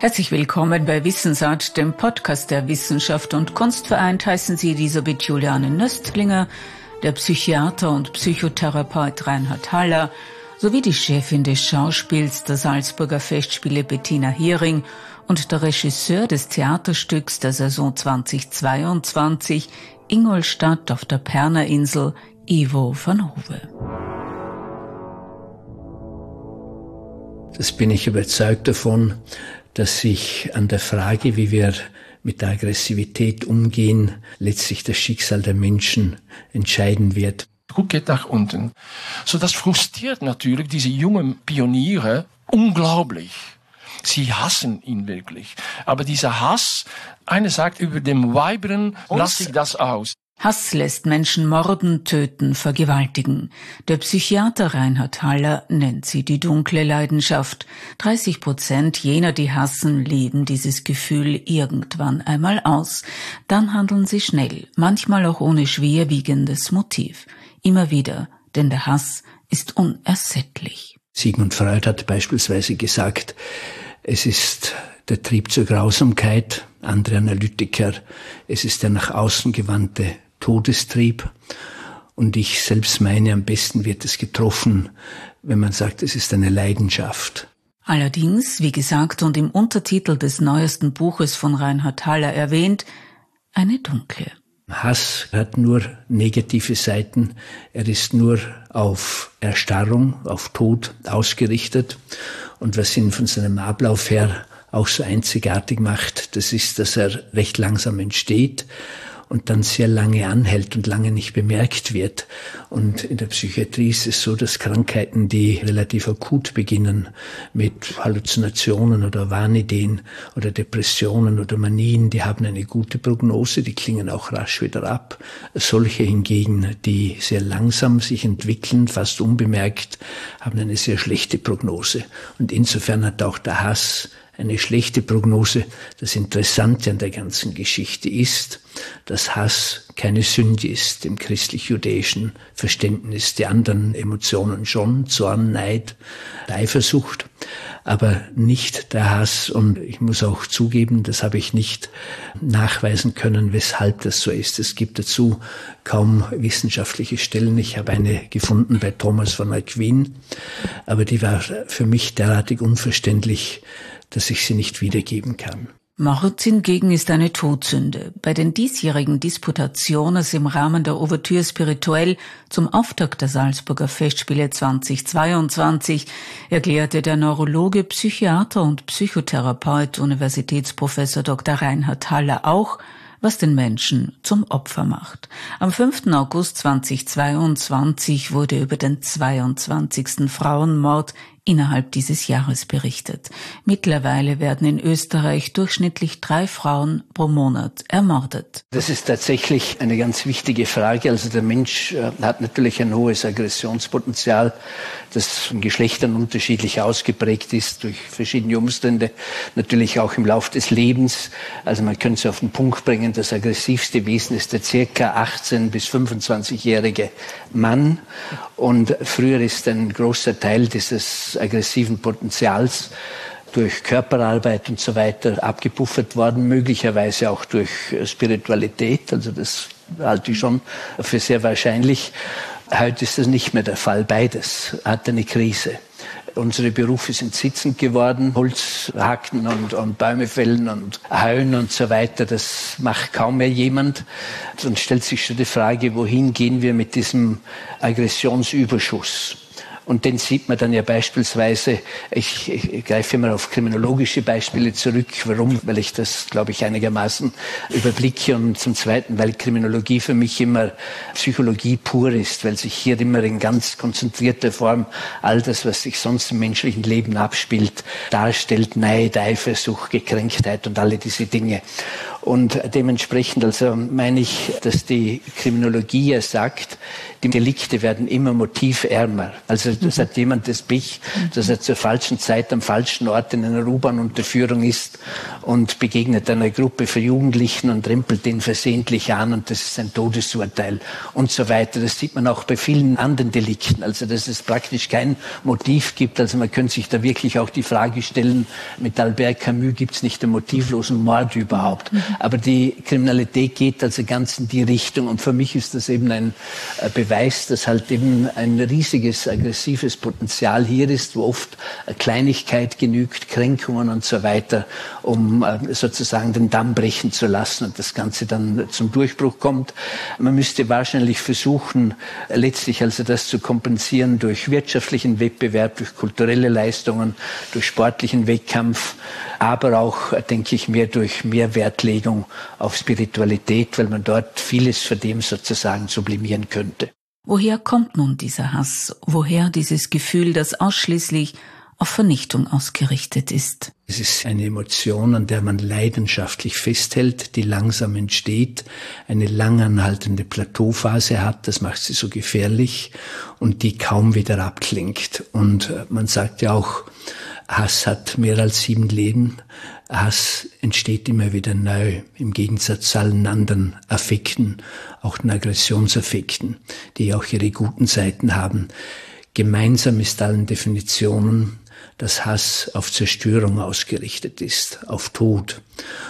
Herzlich willkommen bei Wissensart, dem Podcast der Wissenschaft und Kunst. Vereint heißen Sie Elisabeth Juliane Nöstlinger, der Psychiater und Psychotherapeut Reinhard Haller sowie die Chefin des Schauspiels der Salzburger Festspiele Bettina Hering und der Regisseur des Theaterstücks der Saison 2022 Ingolstadt auf der Pernerinsel, Ivo van Hove. Das bin ich überzeugt davon, dass sich an der Frage, wie wir mit der Aggressivität umgehen, letztlich das Schicksal der Menschen entscheiden wird. Druck geht nach unten. So, das frustriert natürlich diese jungen Pioniere unglaublich. Sie hassen ihn wirklich. Aber dieser Hass, einer sagt über dem Weibern, lasse ich das aus. Hass lässt Menschen morden, töten, vergewaltigen. Der Psychiater Reinhard Haller nennt sie die dunkle Leidenschaft. 30% jener, die hassen, leben dieses Gefühl irgendwann einmal aus. Dann handeln sie schnell, manchmal auch ohne schwerwiegendes Motiv. Immer wieder, denn der Hass ist unersättlich. Sigmund Freud hat beispielsweise gesagt, es ist der Trieb zur Grausamkeit, andere Analytiker, es ist der nach außen gewandte Todestrieb. Und ich selbst meine, am besten wird es getroffen, wenn man sagt, es ist eine Leidenschaft. Allerdings, wie gesagt und im Untertitel des neuesten Buches von Reinhard Haller erwähnt, eine dunkle. Hass hat nur negative Seiten. Er ist nur auf Erstarrung, auf Tod ausgerichtet. Und was ihn von seinem Ablauf her auch so einzigartig macht, das ist, dass er recht langsam entsteht und dann sehr lange anhält und lange nicht bemerkt wird. Und in der Psychiatrie ist es so, dass Krankheiten, die relativ akut beginnen, mit Halluzinationen oder Wahnideen oder Depressionen oder Manien, die haben eine gute Prognose, die klingen auch rasch wieder ab. Solche hingegen, die sehr langsam sich entwickeln, fast unbemerkt, haben eine sehr schlechte Prognose. Und insofern hat auch der Hass eine schlechte Prognose. Das Interessante an der ganzen Geschichte ist, dass Hass keine Sünde ist im christlich-jüdischen Verständnis. Die anderen Emotionen schon, Zorn, Neid, Eifersucht, aber nicht der Hass. Und ich muss auch zugeben, das habe ich nicht nachweisen können, weshalb das so ist. Es gibt dazu kaum wissenschaftliche Stellen. Ich habe eine gefunden bei Thomas von Aquin, aber die war für mich derartig unverständlich, dass ich sie nicht wiedergeben kann. Mord hingegen ist eine Todsünde. Bei den diesjährigen Disputationes im Rahmen der Ouverture Spirituelle zum Auftakt der Salzburger Festspiele 2022 erklärte der Neurologe, Psychiater und Psychotherapeut, Universitätsprofessor Dr. Reinhard Haller auch, was den Menschen zum Opfer macht. Am 5. August 2022 wurde über den 22. Frauenmord innerhalb dieses Jahres berichtet. Mittlerweile werden in Österreich durchschnittlich 3 Frauen pro Monat ermordet. Das ist tatsächlich eine ganz wichtige Frage. Also der Mensch hat natürlich ein hohes Aggressionspotenzial, das von Geschlechtern unterschiedlich ausgeprägt ist durch verschiedene Umstände, natürlich auch im Lauf des Lebens. Also man könnte es auf den Punkt bringen, das aggressivste Wesen ist der circa 18- bis 25-jährige Mann. Und früher ist ein großer Teil dieses aggressiven Potenzials durch Körperarbeit und so weiter abgepuffert worden, möglicherweise auch durch Spiritualität, also das halte ich schon für sehr wahrscheinlich. Heute ist das nicht mehr der Fall, beides hat eine Krise. Unsere Berufe sind sitzend geworden, Holz hacken und Bäume fällen und heuen und so weiter, das macht kaum mehr jemand. Dann stellt sich schon die Frage, wohin gehen wir mit diesem Aggressionsüberschuss? Und den sieht man dann ja beispielsweise, ich greife immer auf kriminologische Beispiele zurück. Warum? Weil ich das, glaube ich, einigermaßen überblicke. Und zum Zweiten, weil Kriminologie für mich immer Psychologie pur ist, weil sich hier immer in ganz konzentrierter Form all das, was sich sonst im menschlichen Leben abspielt, darstellt. Neid, Eifersucht, Gekränktheit und alle diese Dinge. Und dementsprechend also meine ich, dass die Kriminologie ja sagt, die Delikte werden immer motivärmer. Also das hat jemand das Pech, dass er zur falschen Zeit am falschen Ort in einer U-Bahn-Unterführung ist und begegnet einer Gruppe von Jugendlichen und rempelt den versehentlich an und das ist ein Todesurteil und so weiter. Das sieht man auch bei vielen anderen Delikten. Also dass es praktisch kein Motiv gibt. Also man könnte sich da wirklich auch die Frage stellen, mit Albert Camus gibt es nicht den motivlosen Mord überhaupt. Aber die Kriminalität geht also ganz in die Richtung und für mich ist das eben ein Beweis, dass halt eben ein riesiges aggressives Potenzial hier ist, wo oft Kleinigkeit genügt, Kränkungen und so weiter, um sozusagen den Damm brechen zu lassen und das Ganze dann zum Durchbruch kommt. Man müsste wahrscheinlich versuchen, letztlich also das zu kompensieren durch wirtschaftlichen Wettbewerb, durch kulturelle Leistungen, durch sportlichen Wettkampf, aber auch, denke ich, mehr durch mehr Wertlegung auf Spiritualität, weil man dort vieles von dem sozusagen sublimieren könnte. Woher kommt nun dieser Hass? Woher dieses Gefühl, das ausschließlich auf Vernichtung ausgerichtet ist? Es ist eine Emotion, an der man leidenschaftlich festhält, die langsam entsteht, eine langanhaltende Plateauphase hat, das macht sie so gefährlich und die kaum wieder abklingt. Und man sagt ja auch, Hass hat mehr als 7 Leben. Hass entsteht immer wieder neu, im Gegensatz zu allen anderen Affekten, auch den Aggressionsaffekten, die auch ihre guten Seiten haben. Gemeinsam ist allen Definitionen, dass Hass auf Zerstörung ausgerichtet ist, auf Tod.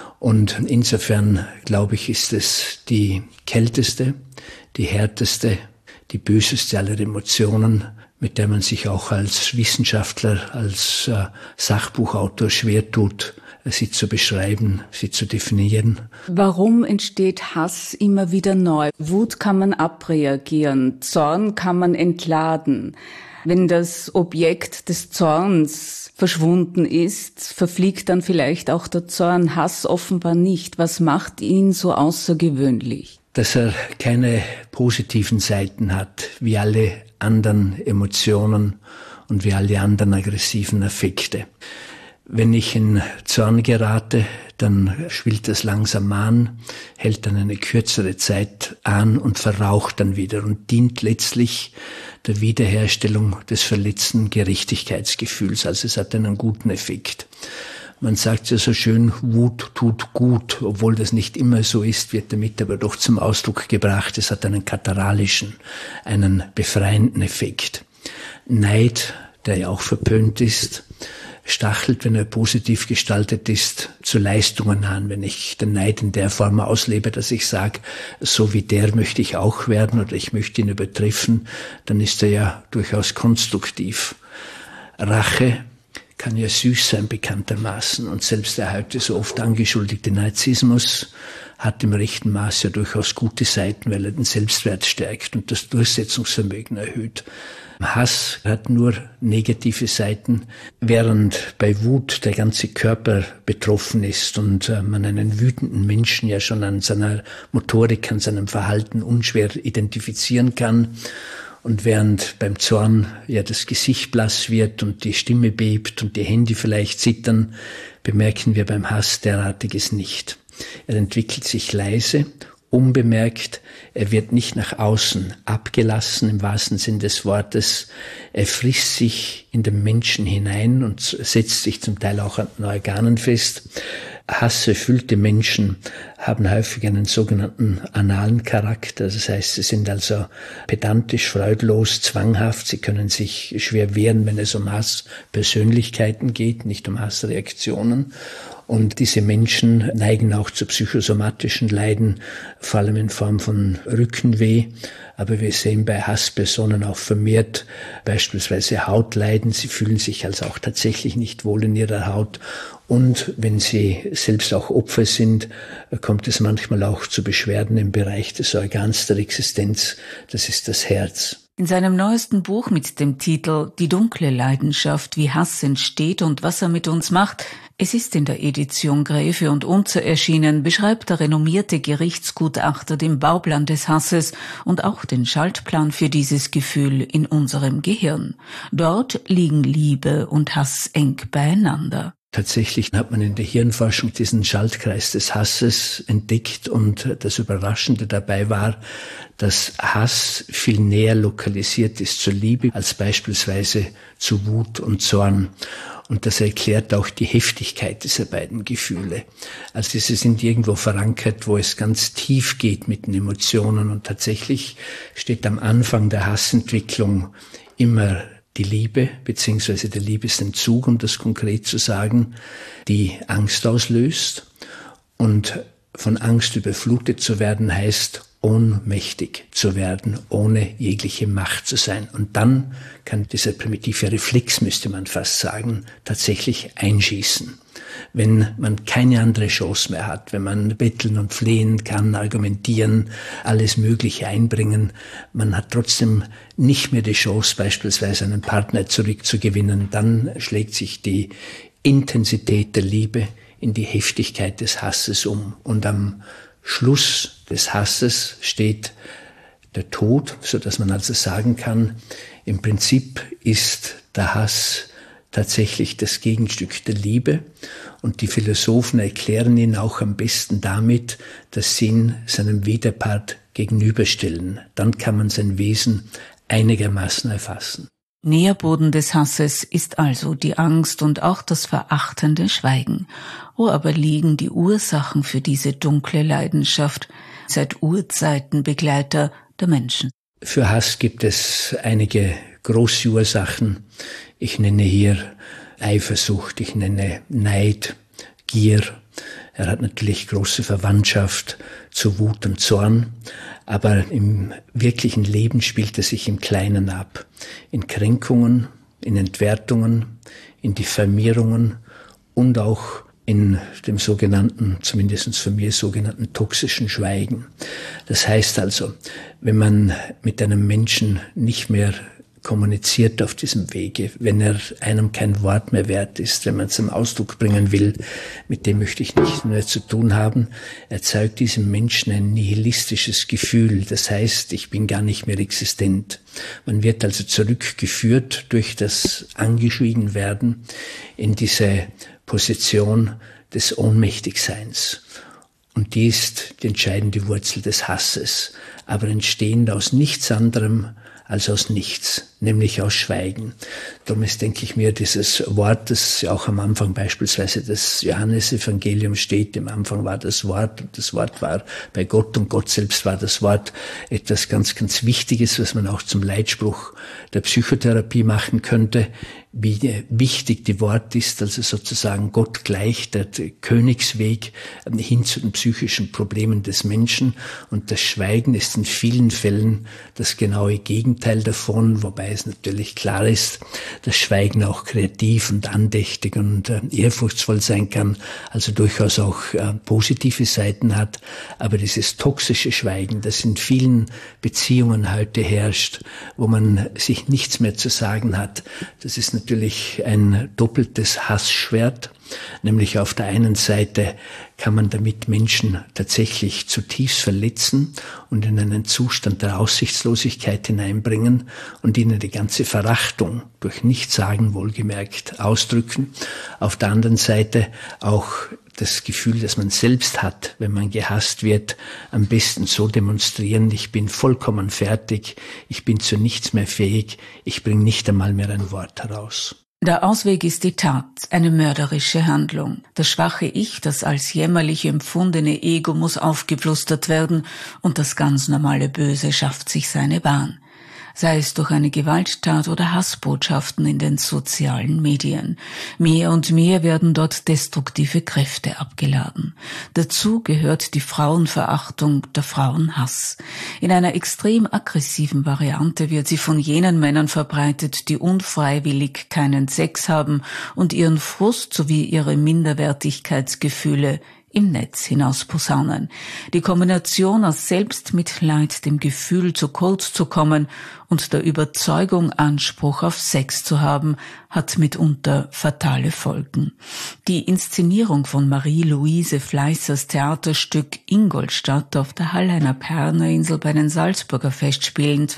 Und insofern, glaube ich, ist es die kälteste, die härteste, die böseste aller Emotionen, mit der man sich auch als Wissenschaftler, als Sachbuchautor schwer tut, sie zu beschreiben, sie zu definieren. Warum entsteht Hass immer wieder neu? Wut kann man abreagieren, Zorn kann man entladen. Wenn das Objekt des Zorns verschwunden ist, verfliegt dann vielleicht auch der Zorn. Hass offenbar nicht. Was macht ihn so außergewöhnlich? Dass er keine positiven Seiten hat, wie alle anderen Emotionen und wie alle anderen aggressiven Affekte. Wenn ich in Zorn gerate, dann schwillt das langsam an, hält dann eine kürzere Zeit an und verraucht dann wieder und dient letztlich der Wiederherstellung des verletzten Gerechtigkeitsgefühls. Also es hat einen guten Effekt. Man sagt ja so schön, Wut tut gut, obwohl das nicht immer so ist, wird damit aber doch zum Ausdruck gebracht. Es hat einen katharalischen, einen befreienden Effekt. Neid, der ja auch verpönt ist, stachelt, wenn er positiv gestaltet ist, zu Leistungen an. Wenn ich den Neid in der Form auslebe, dass ich sage, so wie der möchte ich auch werden oder ich möchte ihn übertreffen, dann ist er ja durchaus konstruktiv. Rache kann ja süß sein bekanntermaßen und selbst der heute so oft angeschuldigte Narzissmus hat im rechten Maß ja durchaus gute Seiten, weil er den Selbstwert stärkt und das Durchsetzungsvermögen erhöht. Hass hat nur negative Seiten, während bei Wut der ganze Körper betroffen ist und man einen wütenden Menschen ja schon an seiner Motorik, an seinem Verhalten unschwer identifizieren kann. Und während beim Zorn ja das Gesicht blass wird und die Stimme bebt und die Hände vielleicht zittern, bemerken wir beim Hass derartiges nicht. Er entwickelt sich leise, unbemerkt, er wird nicht nach außen abgelassen im wahrsten Sinn des Wortes, er frisst sich in den Menschen hinein und setzt sich zum Teil auch an den Organen fest. Hasserfüllte Menschen haben häufig einen sogenannten analen Charakter, das heißt, sie sind also pedantisch, freudlos, zwanghaft, sie können sich schwer wehren, wenn es um Hasspersönlichkeiten geht, nicht um Hassreaktionen. Und diese Menschen neigen auch zu psychosomatischen Leiden, vor allem in Form von Rückenweh. Aber wir sehen bei Hasspersonen auch vermehrt beispielsweise Hautleiden. Sie fühlen sich also auch tatsächlich nicht wohl in ihrer Haut. Und wenn sie selbst auch Opfer sind, kommt es manchmal auch zu Beschwerden im Bereich des Organs der Existenz. Das ist das Herz. In seinem neuesten Buch mit dem Titel »Die dunkle Leidenschaft, wie Hass entsteht und was er mit uns macht«, es ist in der Edition Graefe und Unzer erschienen, beschreibt der renommierte Gerichtsgutachter den Bauplan des Hasses und auch den Schaltplan für dieses Gefühl in unserem Gehirn. Dort liegen Liebe und Hass eng beieinander. Tatsächlich hat man in der Hirnforschung diesen Schaltkreis des Hasses entdeckt und das Überraschende dabei war, dass Hass viel näher lokalisiert ist zur Liebe als beispielsweise zu Wut und Zorn. Und das erklärt auch die Heftigkeit dieser beiden Gefühle. Also diese sind irgendwo verankert, wo es ganz tief geht mit den Emotionen. Und tatsächlich steht am Anfang der Hassentwicklung immer die Liebe beziehungsweise der Liebesentzug, um das konkret zu sagen, die Angst auslöst. Und von Angst überflutet zu werden heißt, ohnmächtig zu werden, ohne jegliche Macht zu sein. Und dann kann dieser primitive Reflex, müsste man fast sagen, tatsächlich einschießen. Wenn man keine andere Chance mehr hat, wenn man betteln und flehen kann, argumentieren, alles Mögliche einbringen, man hat trotzdem nicht mehr die Chance, beispielsweise einen Partner zurückzugewinnen, dann schlägt sich die Intensität der Liebe in die Heftigkeit des Hasses um. Und am Schluss des Hasses steht der Tod, so dass man also sagen kann, im Prinzip ist der Hass tatsächlich das Gegenstück der Liebe. Und die Philosophen erklären ihn auch am besten damit, dass sie ihn seinem Widerpart gegenüberstellen. Dann kann man sein Wesen einigermaßen erfassen. Nährboden des Hasses ist also die Angst und auch das verachtende Schweigen. Wo aber liegen die Ursachen für diese dunkle Leidenschaft, seit Urzeiten Begleiter der Menschen? Für Hass gibt es einige große Ursachen. Ich nenne hier Eifersucht, ich nenne Neid, Gier. Er hat natürlich große Verwandtschaft zu Wut und Zorn, aber im wirklichen Leben spielt er sich im Kleinen ab. In Kränkungen, in Entwertungen, in Diffamierungen und auch in dem sogenannten, zumindest für mich sogenannten toxischen Schweigen. Das heißt also, wenn man mit einem Menschen nicht mehr kommuniziert auf diesem Wege, wenn er einem kein Wort mehr wert ist, wenn man es zum Ausdruck bringen will, mit dem möchte ich nichts mehr zu tun haben, erzeugt diesem Menschen ein nihilistisches Gefühl. Das heißt, ich bin gar nicht mehr existent. Man wird also zurückgeführt durch das Angeschwiegenwerden in diese Position des Ohnmächtigseins. Und die ist die entscheidende Wurzel des Hasses, aber entstehend aus nichts anderem als aus nichts, nämlich aus Schweigen. Darum ist, denke ich mir, dieses Wort, das auch am Anfang beispielsweise des Johannesevangeliums steht, im Anfang war das Wort und das Wort war bei Gott und Gott selbst war das Wort, etwas ganz, ganz Wichtiges, was man auch zum Leitspruch der Psychotherapie machen könnte, wie wichtig die Wort ist, also sozusagen Gott gleich der Königsweg hin zu den psychischen Problemen des Menschen. Und das Schweigen ist in vielen Fällen das genaue Gegenteil davon, wobei es natürlich klar ist, dass Schweigen auch kreativ und andächtig und ehrfurchtsvoll sein kann, also durchaus auch positive Seiten hat. Aber dieses toxische Schweigen, das in vielen Beziehungen heute herrscht, wo man sich nichts mehr zu sagen hat, das ist natürlich ein doppeltes Hassschwert. Nämlich auf der einen Seite kann man damit Menschen tatsächlich zutiefst verletzen und in einen Zustand der Aussichtslosigkeit hineinbringen und ihnen die ganze Verachtung durch Nichtsagen wohlgemerkt ausdrücken. Auf der anderen Seite auch das Gefühl, das man selbst hat, wenn man gehasst wird, am besten so demonstrieren, ich bin vollkommen fertig, ich bin zu nichts mehr fähig, ich bringe nicht einmal mehr ein Wort heraus. Der Ausweg ist die Tat, eine mörderische Handlung. Das schwache Ich, das als jämmerlich empfundene Ego muss aufgeplustert werden und das ganz normale Böse schafft sich seine Bahn. Sei es durch eine Gewalttat oder Hassbotschaften in den sozialen Medien. Mehr und mehr werden dort destruktive Kräfte abgeladen. Dazu gehört die Frauenverachtung, der Frauenhass. In einer extrem aggressiven Variante wird sie von jenen Männern verbreitet, die unfreiwillig keinen Sex haben und ihren Frust sowie ihre Minderwertigkeitsgefühle im Netz hinaus posaunen. Die Kombination aus Selbstmitleid, dem Gefühl, zu kurz zu kommen und der Überzeugung, Anspruch auf Sex zu haben, hat mitunter fatale Folgen. Die Inszenierung von Marie-Louise Fleißers Theaterstück Ingolstadt auf der Halleiner Pernerinsel bei den Salzburger Festspielen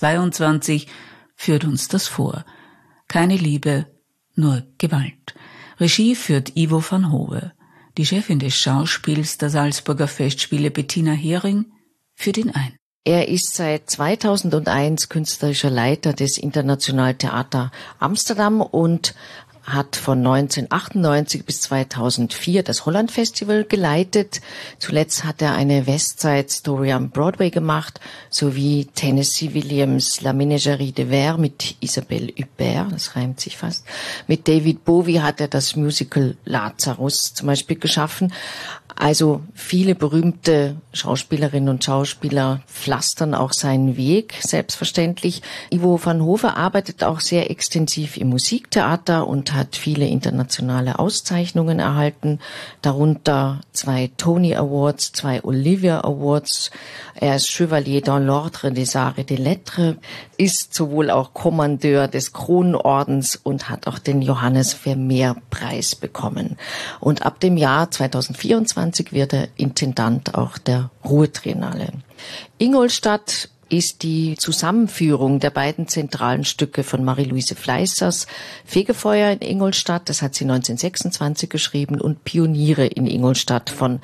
2022 führt uns das vor. Keine Liebe, nur Gewalt. Regie führt Ivo van Hove. Die Chefin des Schauspiels der Salzburger Festspiele, Bettina Hering, führt ihn ein. Er ist seit 2001 künstlerischer Leiter des International Theater Amsterdam und hat von 1998 bis 2004 das Holland Festival geleitet. Zuletzt hat er eine Westside Story am Broadway gemacht, sowie Tennessee Williams La Ménagerie de Verre mit Isabelle Huppert, das reimt sich fast. Mit David Bowie hat er das Musical Lazarus zum Beispiel geschaffen. Also viele berühmte Schauspielerinnen und Schauspieler pflastern auch seinen Weg, selbstverständlich. Ivo van Hove arbeitet auch sehr extensiv im Musiktheater und hat viele internationale Auszeichnungen erhalten, darunter 2 Tony Awards, 2 Olivier Awards. Er ist Chevalier dans l'Ordre des Arts et des Lettres, ist sowohl auch Kommandeur des Kronenordens und hat auch den Johannes Vermeer-Preis bekommen. Und ab dem Jahr 2024 wird er Intendant auch der Ruhr-Triennale. Ingolstadt ist die Zusammenführung der beiden zentralen Stücke von Marie-Louise Fleißers, Fegefeuer in Ingolstadt, das hat sie 1926 geschrieben, und Pioniere in Ingolstadt von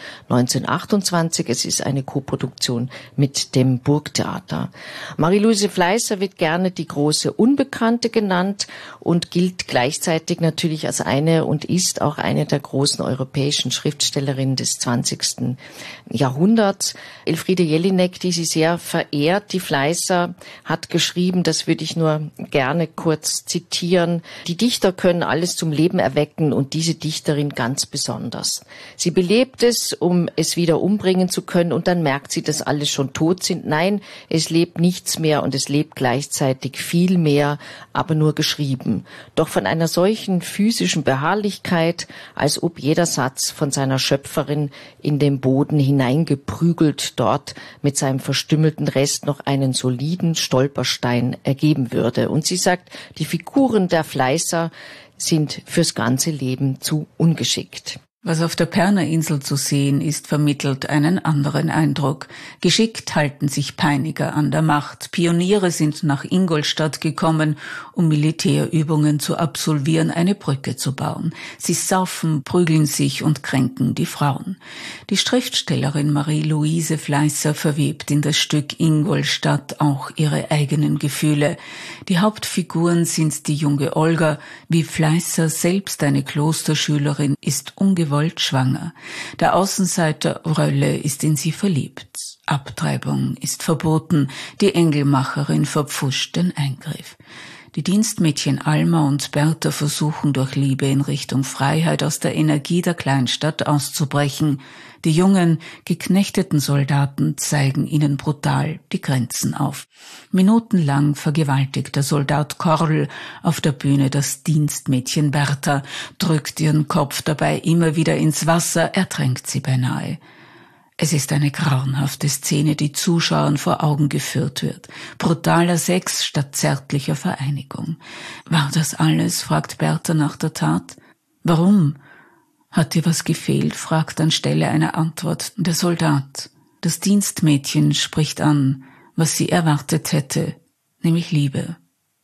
1928. Es ist eine Koproduktion mit dem Burgtheater. Marie-Louise Fleißer wird gerne die große Unbekannte genannt und gilt gleichzeitig natürlich als eine und ist auch eine der großen europäischen Schriftstellerinnen des 20. Jahrhunderts. Elfriede Jelinek, die sie sehr verehrt, die Fleißer, hat geschrieben, das würde ich nur gerne kurz zitieren: Die Dichter können alles zum Leben erwecken und diese Dichterin ganz besonders. Sie belebt es, um es wieder umbringen zu können, und dann merkt sie, dass alle schon tot sind. Nein, es lebt nichts mehr und es lebt gleichzeitig viel mehr, aber nur geschrieben. Doch von einer solchen physischen Beharrlichkeit, als ob jeder Satz von seiner Schöpferin in den Boden hineingeprügelt dort mit seinem verstümmelten Rest noch einen soliden Stolperstein ergeben würde. Und sie sagt, die Figuren der Fleißer sind fürs ganze Leben zu ungeschickt. Was auf der Perner Insel zu sehen ist, vermittelt einen anderen Eindruck. Geschickt halten sich Peiniger an der Macht. Pioniere sind nach Ingolstadt gekommen, um Militärübungen zu absolvieren, eine Brücke zu bauen. Sie saufen, prügeln sich und kränken die Frauen. Die Schriftstellerin Marie-Louise Fleißer verwebt in das Stück Ingolstadt auch ihre eigenen Gefühle. Die Hauptfiguren sind die junge Olga, wie Fleißer, selbst eine Klosterschülerin, ist ungewollt schwanger. Der Außenseiter Rölle ist in sie verliebt. Abtreibung ist verboten. Die Engelmacherin verpfuscht den Eingriff. Die Dienstmädchen Alma und Bertha versuchen durch Liebe in Richtung Freiheit aus der Energie der Kleinstadt auszubrechen. Die jungen, geknechteten Soldaten zeigen ihnen brutal die Grenzen auf. Minutenlang vergewaltigt der Soldat Korl auf der Bühne das Dienstmädchen Bertha, drückt ihren Kopf dabei immer wieder ins Wasser, ertränkt sie beinahe. Es ist eine grauenhafte Szene, die Zuschauern vor Augen geführt wird. Brutaler Sex statt zärtlicher Vereinigung. War das alles? Fragt Bertha nach der Tat. Warum? Hat dir was gefehlt? Fragt anstelle einer Antwort der Soldat. Das Dienstmädchen spricht an, was sie erwartet hätte, nämlich Liebe.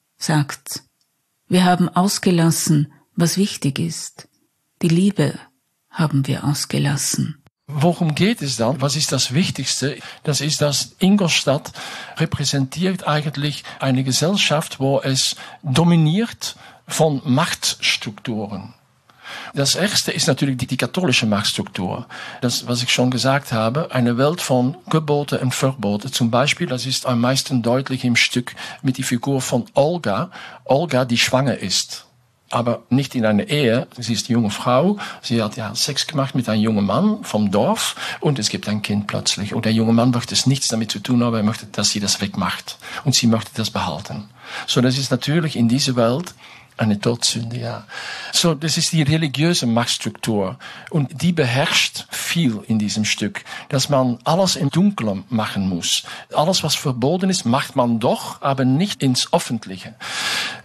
Sagt, wir haben ausgelassen, was wichtig ist. Die Liebe haben wir ausgelassen. Worum geht es dann? Was ist das Wichtigste? Das ist, dass Ingolstadt repräsentiert eigentlich eine Gesellschaft, wo es dominiert von Machtstrukturen. Das erste ist natürlich die katholische Machtstruktur. Das, was ich schon gesagt habe, eine Welt von Gebote und Verbote. Zum Beispiel, das ist am meisten deutlich im Stück mit der Figur von Olga. Olga, die schwanger ist. Aber nicht in einer Ehe. Sie ist eine junge Frau. Sie hat ja Sex gemacht mit einem jungen Mann vom Dorf. Und es gibt ein Kind plötzlich. Und der junge Mann möchte es nichts damit zu tun haben. Er möchte, dass sie das wegmacht. Und sie möchte das behalten. So, das ist natürlich in dieser Welt eine Todsünde, ja. So, das ist die religiöse Machtstruktur. Und die beherrscht viel in diesem Stück. Dass man alles im Dunkeln machen muss. Alles, was verboten ist, macht man doch, aber nicht ins Öffentliche.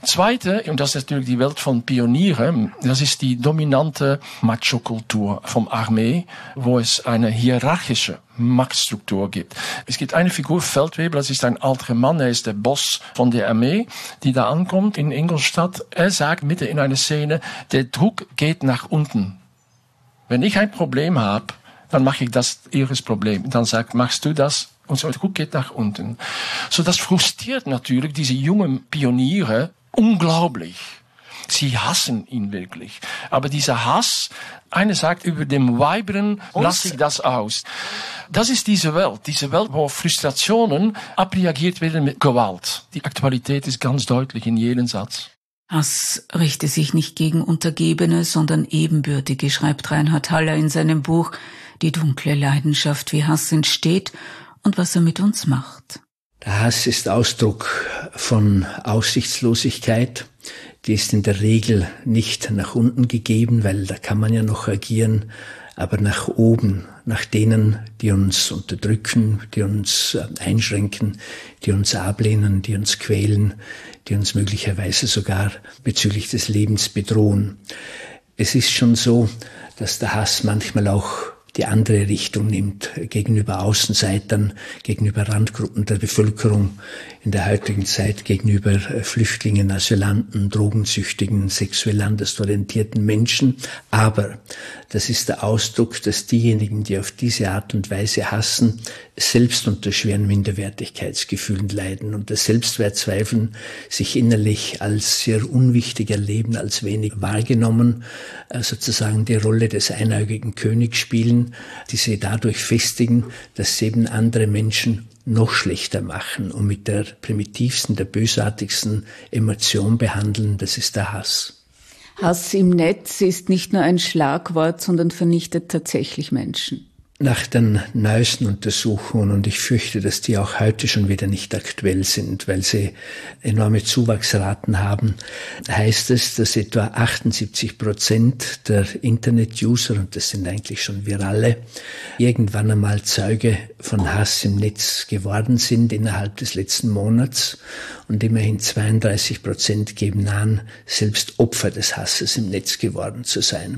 Zweite, und das ist natürlich die Welt von Pionieren, das ist die dominante Macho-Kultur vom Armee, wo es eine hierarchische Machtstruktur gibt. Es gibt eine Figur, Feldwebel, das ist ein alter Mann, er ist der Boss von der Armee, die da ankommt in Ingolstadt. Er sagt mitten in einer Szene, der Druck geht nach unten. Wenn ich ein Problem habe, dann mache ich das ihres Problem. Dann machst du das? Und so, der Druck geht nach unten. So, das frustriert natürlich diese jungen Pioniere unglaublich. Sie hassen ihn wirklich. Aber dieser Hass, einer sagt, über dem Weibern lasse ich das aus. Das ist diese Welt, wo Frustrationen abreagiert werden mit Gewalt. Die Aktualität ist ganz deutlich in jedem Satz. Hass richte sich nicht gegen Untergebene, sondern Ebenbürtige, schreibt Reinhard Haller in seinem Buch Die dunkle Leidenschaft, wie Hass entsteht und was er mit uns macht. Der Hass ist Ausdruck von Aussichtslosigkeit. Die ist in der Regel nicht nach unten gegeben, weil da kann man ja noch agieren, aber nach oben, nach denen, die uns unterdrücken, die uns einschränken, die uns ablehnen, die uns quälen, die uns möglicherweise sogar bezüglich des Lebens bedrohen. Es ist schon so, dass der Hass manchmal auch die andere Richtung nimmt, gegenüber Außenseitern, gegenüber Randgruppen der Bevölkerung, in der heutigen Zeit gegenüber Flüchtlingen, Asylanten, Drogensüchtigen, sexuell anders orientierten Menschen. Aber das ist der Ausdruck, dass diejenigen, die auf diese Art und Weise hassen, selbst unter schweren Minderwertigkeitsgefühlen leiden und das Selbstwertzweifeln sich innerlich als sehr unwichtig erleben, als wenig wahrgenommen, sozusagen die Rolle des einäugigen Königs spielen, die sie dadurch festigen, dass sie eben andere Menschen noch schlechter machen und mit der primitivsten, der bösartigsten Emotion behandeln, das ist der Hass. Hass im Netz ist nicht nur ein Schlagwort, sondern vernichtet tatsächlich Menschen. Nach den neuesten Untersuchungen, und ich fürchte, dass die auch heute schon wieder nicht aktuell sind, weil sie enorme Zuwachsraten haben, heißt es, dass etwa 78% der Internet-User, und das sind eigentlich schon wir alle, irgendwann einmal Zeuge von Hass im Netz geworden sind innerhalb des letzten Monats. Und immerhin 32% geben an, selbst Opfer des Hasses im Netz geworden zu sein.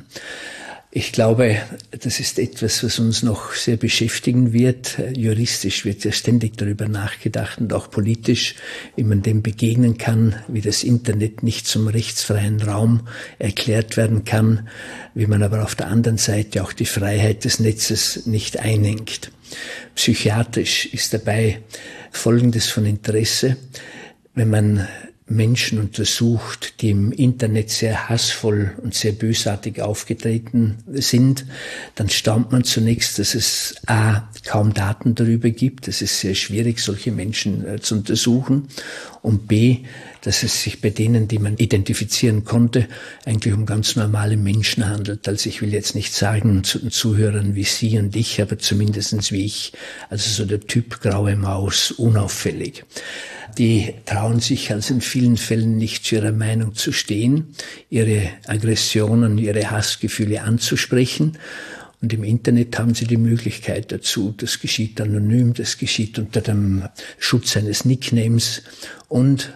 Ich glaube, das ist etwas, was uns noch sehr beschäftigen wird. Juristisch wird ja ständig darüber nachgedacht und auch politisch, wie man dem begegnen kann, wie das Internet nicht zum rechtsfreien Raum erklärt werden kann, wie man aber auf der anderen Seite auch die Freiheit des Netzes nicht einengt. Psychiatrisch ist dabei Folgendes von Interesse: Wenn man Menschen untersucht, die im Internet sehr hassvoll und sehr bösartig aufgetreten sind, dann staunt man zunächst, dass es kaum Daten darüber gibt. Es ist sehr schwierig, solche Menschen zu untersuchen. Und B, dass es sich bei denen, die man identifizieren konnte, eigentlich um ganz normale Menschen handelt. Also ich will jetzt nicht sagen zu den Zuhörern wie Sie und ich, aber zumindest wie ich. Also so der Typ graue Maus, unauffällig. Die trauen sich also in vielen Fällen nicht zu ihrer Meinung zu stehen, ihre Aggressionen, ihre Hassgefühle anzusprechen. Und im Internet haben sie die Möglichkeit dazu. Das geschieht anonym, das geschieht unter dem Schutz eines Nicknames und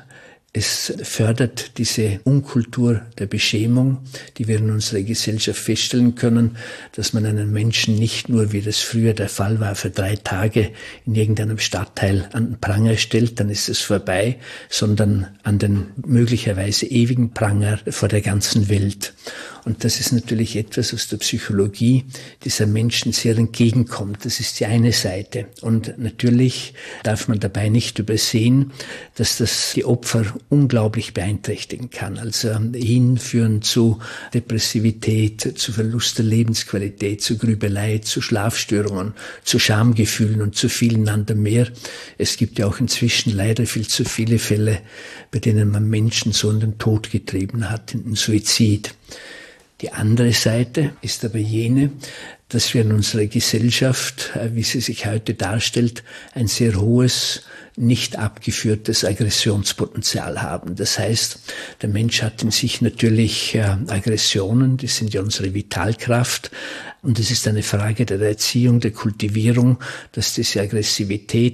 es fördert diese Unkultur der Beschämung, die wir in unserer Gesellschaft feststellen können, dass man einen Menschen nicht nur, wie das früher der Fall war, für 3 Tage in irgendeinem Stadtteil an den Pranger stellt, dann ist es vorbei, sondern an den möglicherweise ewigen Pranger vor der ganzen Welt. Und das ist natürlich etwas aus der Psychologie dieser Menschen sehr entgegenkommt. Das ist die eine Seite. Und natürlich darf man dabei nicht übersehen, dass das die Opfer unglaublich beeinträchtigen kann. Also hinführen zu Depressivität, zu Verlust der Lebensqualität, zu Grübelei, zu Schlafstörungen, zu Schamgefühlen und zu vielen anderen mehr. Es gibt ja auch inzwischen leider viel zu viele Fälle, bei denen man Menschen so in den Tod getrieben hat, in den Suizid. Die andere Seite ist aber jene, dass wir in unserer Gesellschaft, wie sie sich heute darstellt, ein sehr hohes, nicht abgeführtes Aggressionspotenzial haben. Das heißt, der Mensch hat in sich natürlich Aggressionen, die sind ja unsere Vitalkraft. Und es ist eine Frage der Erziehung, der Kultivierung, dass diese Aggressivität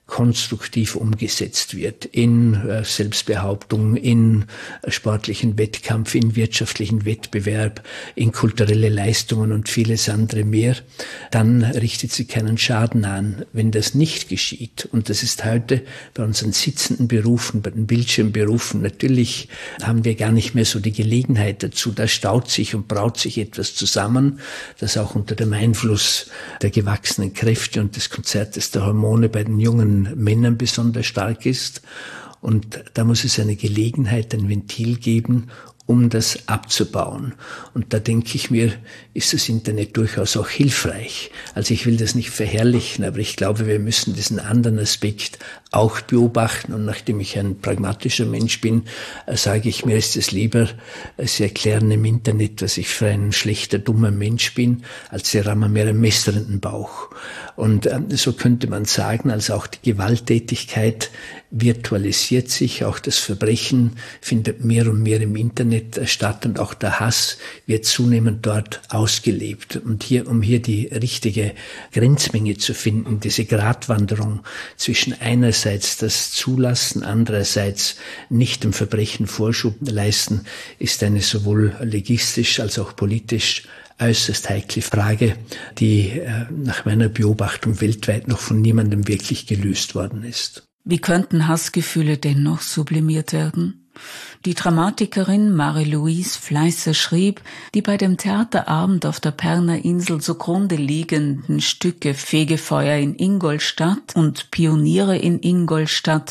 konstruktiv umgesetzt wird in Selbstbehauptung, in sportlichen Wettkampf, in wirtschaftlichen Wettbewerb, in kulturelle Leistungen und vieles andere mehr, dann richtet sie keinen Schaden an. Wenn das nicht geschieht, und das ist heute bei unseren sitzenden Berufen, bei den Bildschirmberufen, natürlich haben wir gar nicht mehr so die Gelegenheit dazu. Da staut sich und braut sich etwas zusammen, das auch unter dem Einfluss der gewachsenen Kräfte und des Konzertes der Hormone bei den jungen Männern besonders stark ist. Und da muss es eine Gelegenheit, ein Ventil geben, um das abzubauen. Und da denke ich mir, ist das Internet durchaus auch hilfreich. Also ich will das nicht verherrlichen, aber ich glaube, wir müssen diesen anderen Aspekt auch beobachten. Und nachdem ich ein pragmatischer Mensch bin, sage ich mir, ist es lieber, Sie erklären im Internet, dass ich für ein schlechter, dummer Mensch bin, als Sie rammen mir ein Messer in den Bauch. Und so könnte man sagen, also auch die Gewalttätigkeit virtualisiert sich, auch das Verbrechen findet mehr und mehr im Internet statt und auch der Hass wird zunehmend dort ausgelebt. Und um hier die richtige Grenzmenge zu finden, diese Gratwanderung zwischen einerseits das Zulassen, andererseits nicht dem Verbrechen Vorschub leisten, ist eine sowohl legistisch als auch politisch äußerst heikle Frage, die nach meiner Beobachtung weltweit noch von niemandem wirklich gelöst worden ist. Wie könnten Hassgefühle dennoch sublimiert werden? Die Dramatikerin Marie-Louise Fleisser schrieb, die bei dem Theaterabend auf der Perner Insel zugrunde liegenden Stücke Fegefeuer in Ingolstadt und Pioniere in Ingolstadt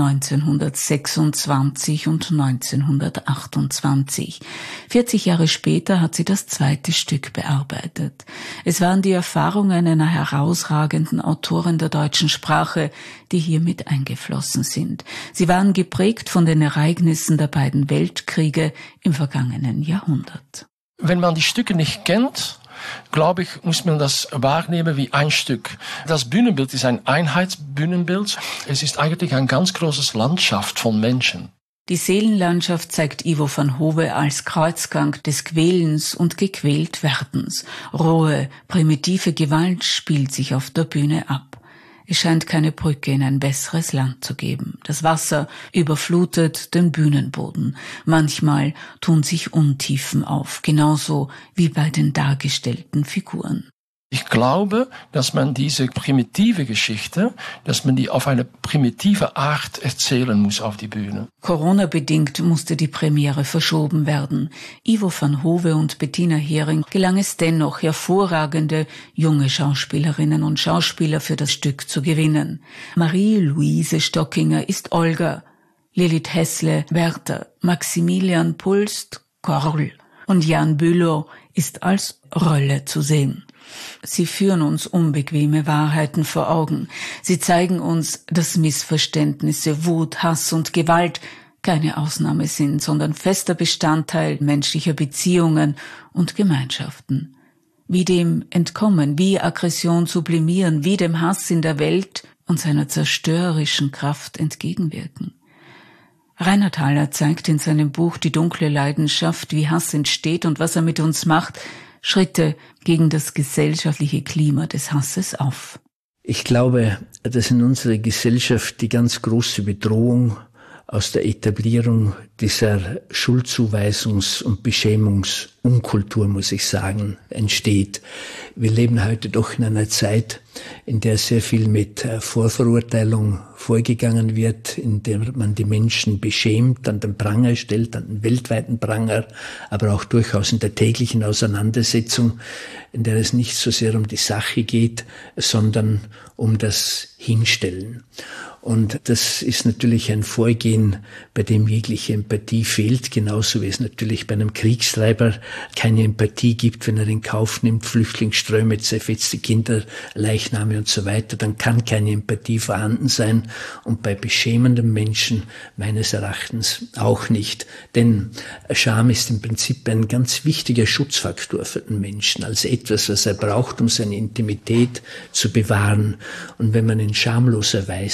1926 und 1928. 40 Jahre später hat sie das zweite Stück bearbeitet. Es waren die Erfahrungen einer herausragenden Autorin der deutschen Sprache, die hier mit eingeflossen sind. Sie waren geprägt von den Ereignissen der beiden Weltkriege im vergangenen Jahrhundert. Wenn man die Stücke nicht kennt, glaube ich, muss man das wahrnehmen wie ein Stück. Das Bühnenbild ist ein Einheitsbühnenbild. Es ist eigentlich ein ganz großes Landschaft von Menschen. Die Seelenlandschaft zeigt Ivo van Hove als Kreuzgang des Quälens und Gequältwerdens. Rohe, primitive Gewalt spielt sich auf der Bühne ab. Es scheint keine Brücke in ein besseres Land zu geben. Das Wasser überflutet den Bühnenboden. Manchmal tun sich Untiefen auf, genauso wie bei den dargestellten Figuren. Ich glaube, dass man diese primitive Geschichte, dass man die auf eine primitive Art erzählen muss auf die Bühne. Corona-bedingt musste die Premiere verschoben werden. Ivo van Hove und Bettina Hering gelang es dennoch, hervorragende junge Schauspielerinnen und Schauspieler für das Stück zu gewinnen. Marie-Louise Stockinger ist Olga, Lilith Hessle Werther, Maximilian Pulst Korl und Jan Bülow ist als Rölle zu sehen. Sie führen uns unbequeme Wahrheiten vor Augen. Sie zeigen uns, dass Missverständnisse, Wut, Hass und Gewalt keine Ausnahme sind, sondern fester Bestandteil menschlicher Beziehungen und Gemeinschaften. Wie dem entkommen, wie Aggression sublimieren, wie dem Hass in der Welt und seiner zerstörerischen Kraft entgegenwirken. Reinhard Haller zeigt in seinem Buch Die dunkle Leidenschaft, wie Hass entsteht und was er mit uns macht, Schritte gegen das gesellschaftliche Klima des Hasses auf. Ich glaube, dass in unserer Gesellschaft die ganz große Bedrohung aus der Etablierung dieser Schuldzuweisungs- und Beschämungsunkultur, muss ich sagen, entsteht. Wir leben heute doch in einer Zeit, in der sehr viel mit Vorverurteilung vorgegangen wird, in der man die Menschen beschämt, an den Pranger stellt, an den weltweiten Pranger, aber auch durchaus in der täglichen Auseinandersetzung, in der es nicht so sehr um die Sache geht, sondern um das Hinstellen. Und das ist natürlich ein Vorgehen, bei dem jegliche Empathie fehlt, genauso wie es natürlich bei einem Kriegstreiber keine Empathie gibt, wenn er in Kauf nimmt, Flüchtlingsströme, zerfetzte Kinder, Leichname und so weiter, dann kann keine Empathie vorhanden sein und bei beschämenden Menschen meines Erachtens auch nicht. Denn Scham ist im Prinzip ein ganz wichtiger Schutzfaktor für den Menschen, als etwas, was er braucht, um seine Intimität zu bewahren. Und wenn man in schamloser Weise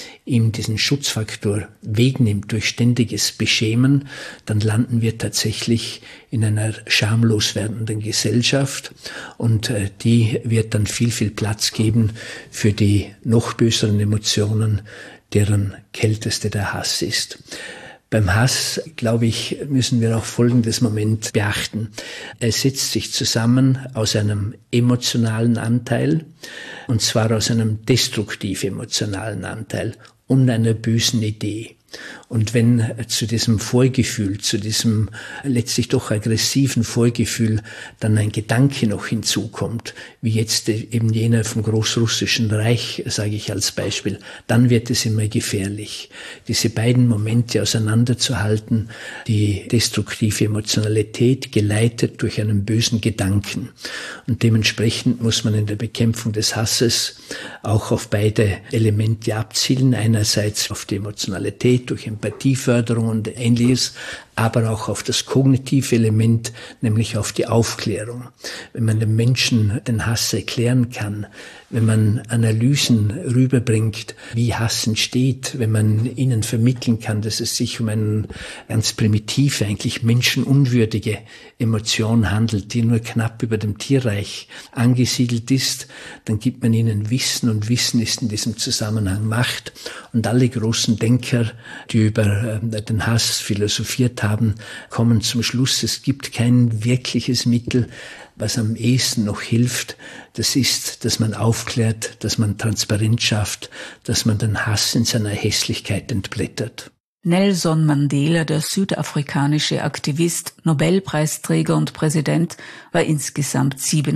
ihm diesen Schutzfaktor wegnimmt durch ständiges Beschämen, dann landen wir tatsächlich in einer schamlos werdenden Gesellschaft und die wird dann viel, viel Platz geben für die noch böseren Emotionen, deren kälteste der Hass ist. Beim Hass, glaube ich, müssen wir auch folgendes Moment beachten. Er setzt sich zusammen aus einem emotionalen Anteil, und zwar aus einem destruktiv emotionalen Anteil und einer bösen Idee. Und wenn zu diesem Vorgefühl, zu diesem letztlich doch aggressiven Vorgefühl dann ein Gedanke noch hinzukommt, wie jetzt eben jener vom Großrussischen Reich, sage ich als Beispiel, dann wird es immer gefährlich. Diese beiden Momente auseinanderzuhalten, die destruktive Emotionalität geleitet durch einen bösen Gedanken. Und dementsprechend muss man in der Bekämpfung des Hasses auch auf beide Elemente abzielen. Einerseits auf die Emotionalität durch Empathieförderung und Ähnliches, aber auch auf das kognitive Element, nämlich auf die Aufklärung. Wenn man dem Menschen den Hass erklären kann, wenn man Analysen rüberbringt, wie Hass entsteht, wenn man ihnen vermitteln kann, dass es sich um eine ganz primitive, eigentlich menschenunwürdige Emotion handelt, die nur knapp über dem Tierreich angesiedelt ist, dann gibt man ihnen Wissen, und Wissen ist in diesem Zusammenhang Macht. Und alle großen Denker, die über den Hass philosophiert haben, kommen zum Schluss, es gibt kein wirkliches Mittel, was am ehesten noch hilft. Das ist, dass man aufklärt, dass man Transparenz schafft, dass man den Hass in seiner Hässlichkeit entblättert. Nelson Mandela, der südafrikanische Aktivist, Nobelpreisträger und Präsident, war insgesamt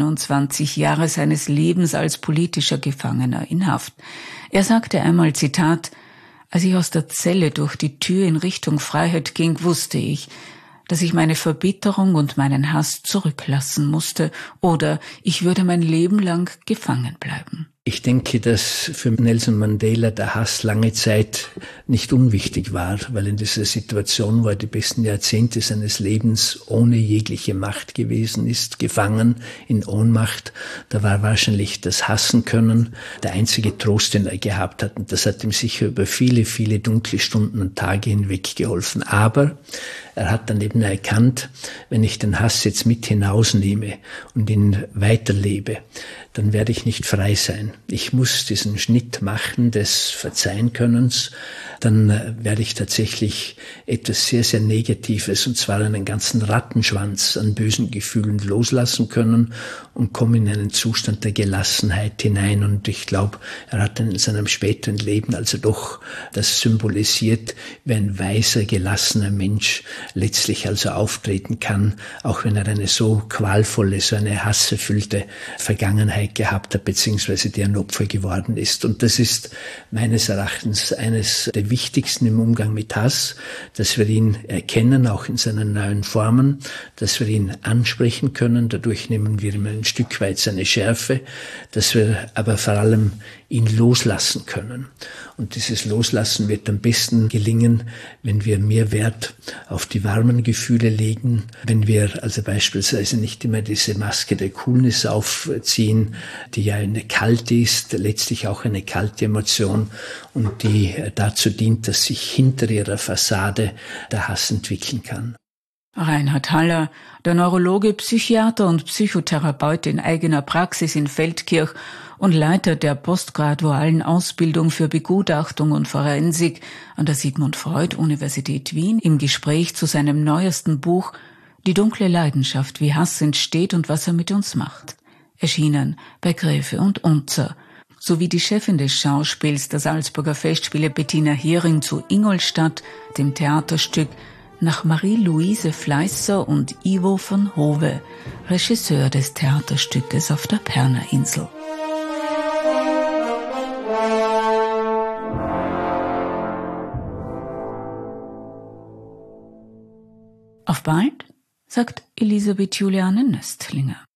27 Jahre seines Lebens als politischer Gefangener in Haft. Er sagte einmal, Zitat, als ich aus der Zelle durch die Tür in Richtung Freiheit ging, wusste ich, dass ich meine Verbitterung und meinen Hass zurücklassen musste, oder ich würde mein Leben lang gefangen bleiben. Ich denke, dass für Nelson Mandela der Hass lange Zeit nicht unwichtig war, weil in dieser Situation, wo er die besten Jahrzehnte seines Lebens ohne jegliche Macht gewesen ist, gefangen in Ohnmacht, da war wahrscheinlich das Hassen können der einzige Trost, den er gehabt hat. Und das hat ihm sicher über viele, viele dunkle Stunden und Tage hinweg geholfen. Aber er hat dann eben erkannt, wenn ich den Hass jetzt mit hinausnehme und ihn weiterlebe, dann werde ich nicht frei sein. Ich muss diesen Schnitt machen des Verzeihenkönnens, dann werde ich tatsächlich etwas sehr, sehr Negatives, und zwar einen ganzen Rattenschwanz an bösen Gefühlen loslassen können und komme in einen Zustand der Gelassenheit hinein. Und ich glaube, er hat in seinem späteren Leben also doch das symbolisiert, wie ein weiser, gelassener Mensch letztlich also auftreten kann, auch wenn er eine so qualvolle, so eine hasserfüllte Vergangenheit gehabt hat, beziehungsweise der ein Opfer geworden ist. Und das ist meines Erachtens eines der wichtigsten im Umgang mit Hass, dass wir ihn erkennen, auch in seinen neuen Formen, dass wir ihn ansprechen können, dadurch nehmen wir ihm ein Stück weit seine Schärfe, dass wir aber vor allem ihn loslassen können. Und dieses Loslassen wird am besten gelingen, wenn wir mehr Wert auf die warmen Gefühle legen, wenn wir also beispielsweise nicht immer diese Maske der Coolness aufziehen, die ja eine kalte ist, letztlich auch eine kalte Emotion und die dazu dient, dass sich hinter ihrer Fassade der Hass entwickeln kann. Reinhard Haller, der Neurologe, Psychiater und Psychotherapeut in eigener Praxis in Feldkirch und Leiter der postgradualen Ausbildung für Begutachtung und Forensik an der Sigmund Freud Universität Wien, im Gespräch zu seinem neuesten Buch »Die dunkle Leidenschaft, wie Hass entsteht und was er mit uns macht«, erschienen bei Gräfe und Unzer, sowie die Chefin des Schauspiels der Salzburger Festspiele Bettina Hering zu Ingolstadt, dem Theaterstück nach Marie-Louise Fleißer und Ivo von Hove, Regisseur des Theaterstückes auf der Pernerinsel. Auf bald, sagt Elisabeth Juliane Nöstlinger.